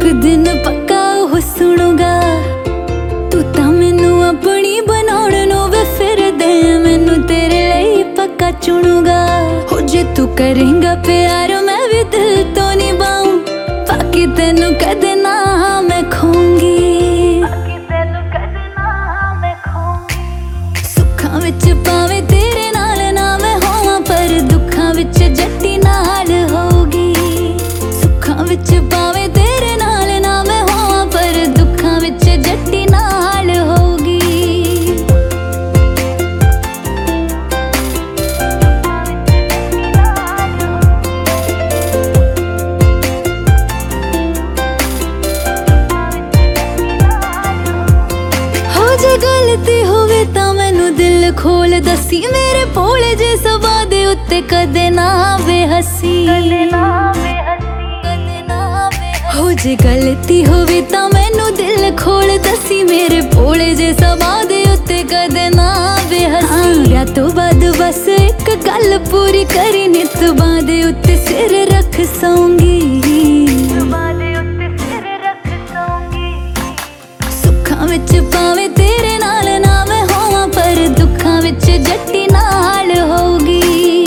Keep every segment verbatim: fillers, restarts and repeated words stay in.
दिन पक्का वो सुनूगा। तू तां मैनू अपनी बनाउण नूं वे फिर दे, मैनू तेरे लिए पक्का चुनूगा। हो जे तू करेंगा प्यार मैं भी दिल तो निभाऊं, बाकी तेनू कदे ना मैं खोऊंगी। सुखां विच पावे तेरे नाल ना मैं होवां, पर दुखां विच जट्टी नाल होगी। सुखां विच पावे तेरे नाल ना मैं होवां, पर दुखां विच जट्टी नाल होगी। हो जे गलती होवे तां मैनू दिल खोल दसी, मेरे भोले जे सवा दे उत्ते कदे ना आवे हसी। हो जे गलती होवे तां मैनू दिल खोल दसी, मेरे भोले जे सवा दे उत्ते कदे ना आवे हसी। ब्याह तो बाद बस एक गल पूरी करी, नित बांदे उत्ते सिर रख सौंगी। सुखां विच पावे तेरे नाल ना मैं होवां, पर दुखां विच जट्टी नाल होगी।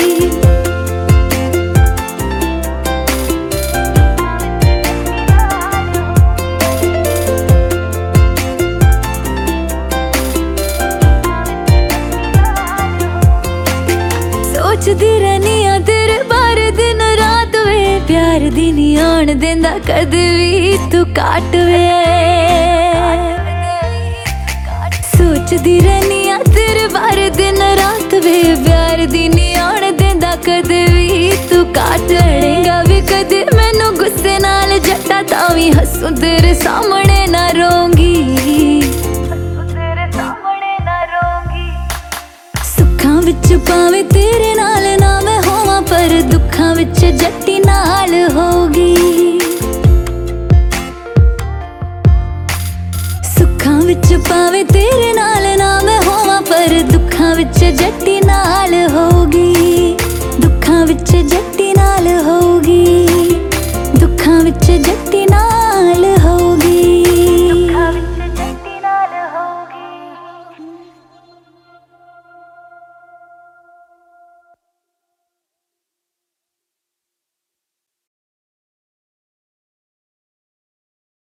सोचदी रहनी आ तेरे बारे दिन रात वे, प्यार दी नी आण देंदा कदे भी तू काट वे। सोचदी रहनी आ तेरे बारे दिन रात वे, प्यार दी नी आण देंदा कदे भी तू काट। लड़ेगा भी कदे मैनू गुस्से नाल जट्टा, तां वी हसूं तेरे सामने ना रोंगी। सुखां विच पावे तेरे नाल ना मैं होवां, पर दुखां विच जट्टी नाल होगी। सुखां विच पावे तेरे नाल ना मैं होवां, पर दुखां विच जट्टी नाल होगी। दुखां विच जट्टी नाल होगी, दुखां विच जट्टी नाल होगी।